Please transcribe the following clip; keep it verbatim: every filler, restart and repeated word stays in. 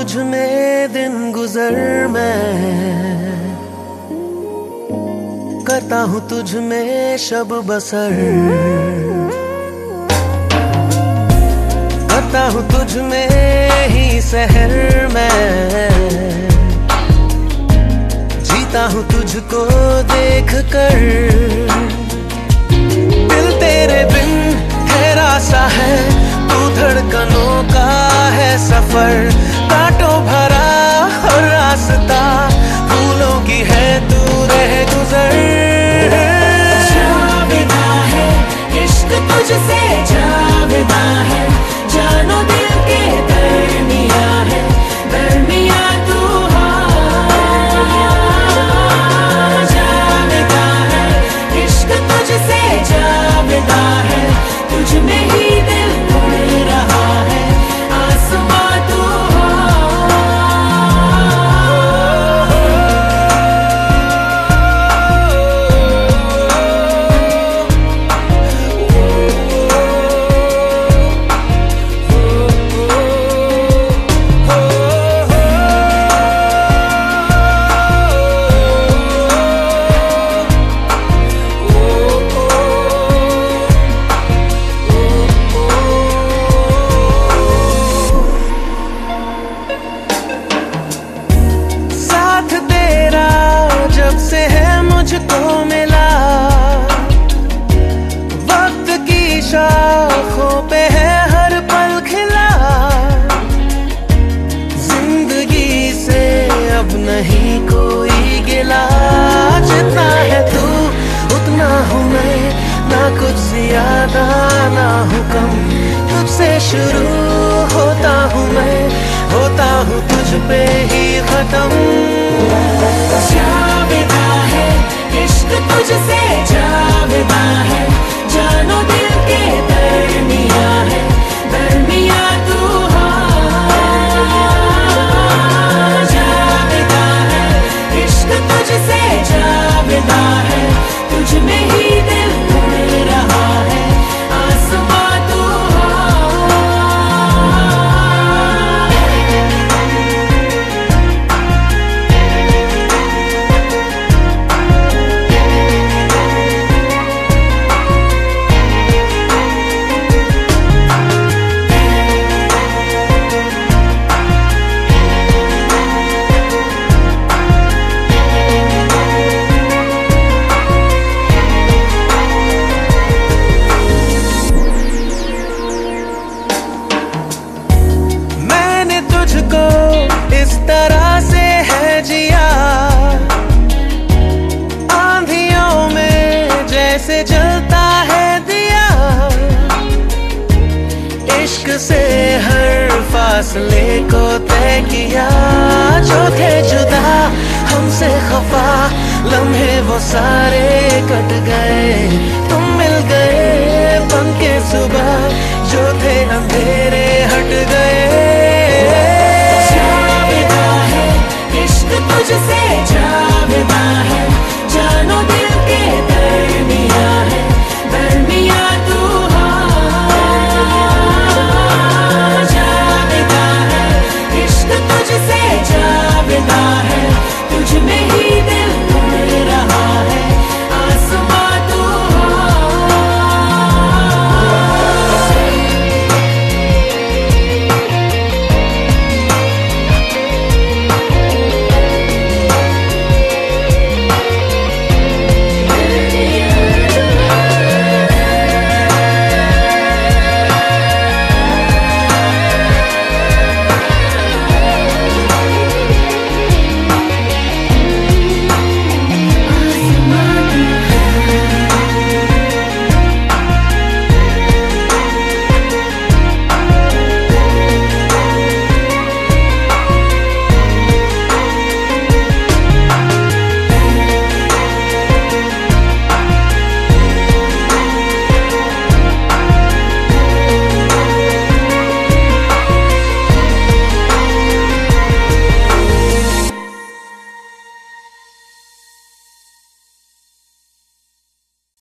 तुझ में दिन गुजर मैं, करता हूँ तुझ में शब बसर, करता हूँ तुझ में ही सहर मैं, जीता हूँ तुझको देख कर। दिल तेरे बिन ठहरा सा है, तू धड़कनों का है सफर, कांटों भरा हर रास्ता, फूलों की है तू रह गुजर। जावेदा है इश्क तुझसे, जावेदा है जानो दिल के दरमिया है, दरमिया तू हाँ। जावेदा है इश्क तुझसे, जावेदा है तुझ में ही दिल उड़ रहा है, आसमां तू से है मुझको मिला, वक्त की शाखों पे है हर पल खिला, जिंदगी से अब नहीं कोई गिला, जितना है तू उतना हूँ मैं, ना कुछ ज्यादा ना हूँ कम, तुझसे शुरू होता हूँ मैं, होता हूँ तुझ पे ही खत्म। जावेदा है इश्क तुझसे, जावेदा है जानो दिल के दरमिया है, दरमिया तू हाँ। जावेदा है इश्क तुझसे, जावेदा है तुझ में ही दिल उड़ रहा है, आसमां तू तुझको इस तरह से है जिया, आंधियों में जैसे जलता है दिया, इश्क से हर फासले को तय किया, जो थे जुदा हमसे खफा लम्हे वो सारे कट गए, तुम मिल गए बन के सुबह, जो थे अंधेरे